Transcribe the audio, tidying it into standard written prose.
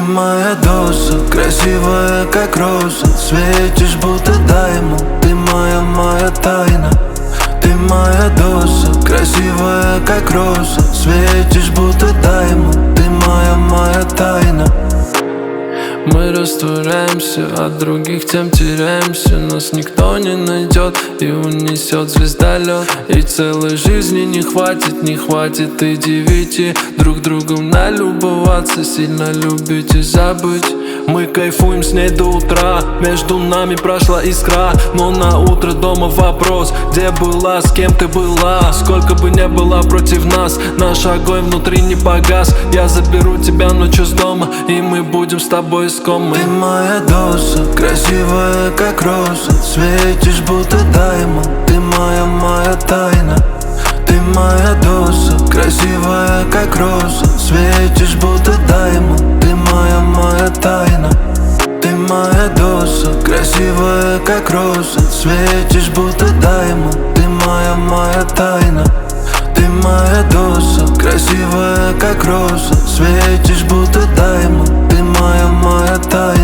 моя доза, красивая как роза, светишь будто даймонд. Ты моя тайна. Ты моя доза, красивая как роза, светишь будто даймонд. Ты моя тайна. Мы растворяемся, от других тем теряемся. Нас никто не найдет и унесет звездолет. И целой жизни не хватит и 9 друг другом налюбоваться, сильно любить и забыть. Мы кайфуем с ней до утра, между нами прошла искра. Но на утро дома вопрос: где была, с кем ты была? Сколько бы не было против нас, наш огонь внутри не погас. Я заберу тебя ночью с дома, и мы будем с тобой искомы. Ты моя доза, красивая как роза, светишь будто даймонд. Ты моя тайна. Ты моя доза, красивая как роза, светишь будто даймонд. Ты моя тайна. Ты моя доза, красивая как роза, светишь будто даймонд. Ты моя тайна. Ты моя доза, красивая как роза, светишь будто даймонд. Ты моя тайна.